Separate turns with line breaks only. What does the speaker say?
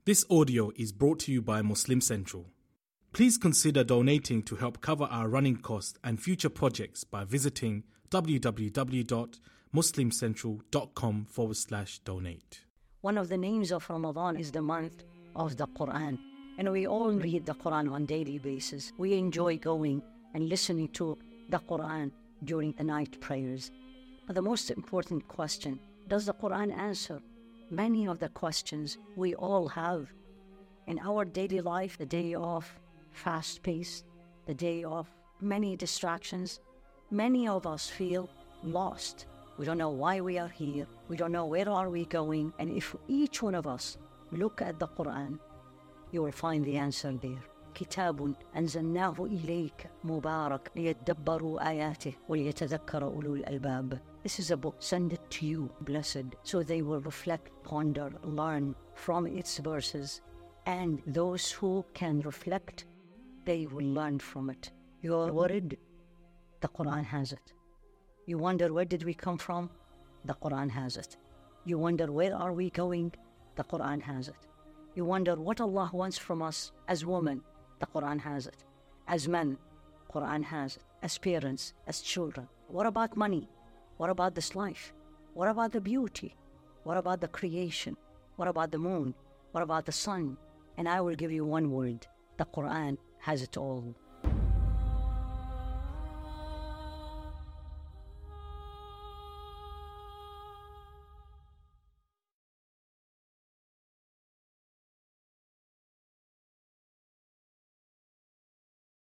This audio is brought to you by Muslim Central. Please consider donating to help cover our running costs and future projects by visiting www.muslimcentral.com/donate.
One of the names of Ramadan is the month of the Quran. And we all read the Quran on a daily basis. We enjoy going and listening to the Quran during the night prayers. But the most important question, does the Quran answer many of the questions we all have in our daily life? The day of fast pace, the day of many distractions. Many of us feel lost. We don't know why we are here. We don't know where are we going. And if each one of us look at the Quran, you will find the answer there. كتاب أنزلناه إليك مبارك ليدبروا آياته وليتذكر أولو الألباب. This is a book, send it to you, blessed, so they will reflect, ponder, learn from its verses. And those who can reflect, they will learn from it. You are worried? The Quran has it. You wonder where did we come from? The Quran has it. You wonder where are we going? The Quran has it. You wonder what Allah wants from us as women? The Quran has it. As men, Quran has it. As parents, as children. What about money? What about this life? What about the beauty? What about the creation? What about the moon? What about the sun? And I will give you one word. The Quran has it all.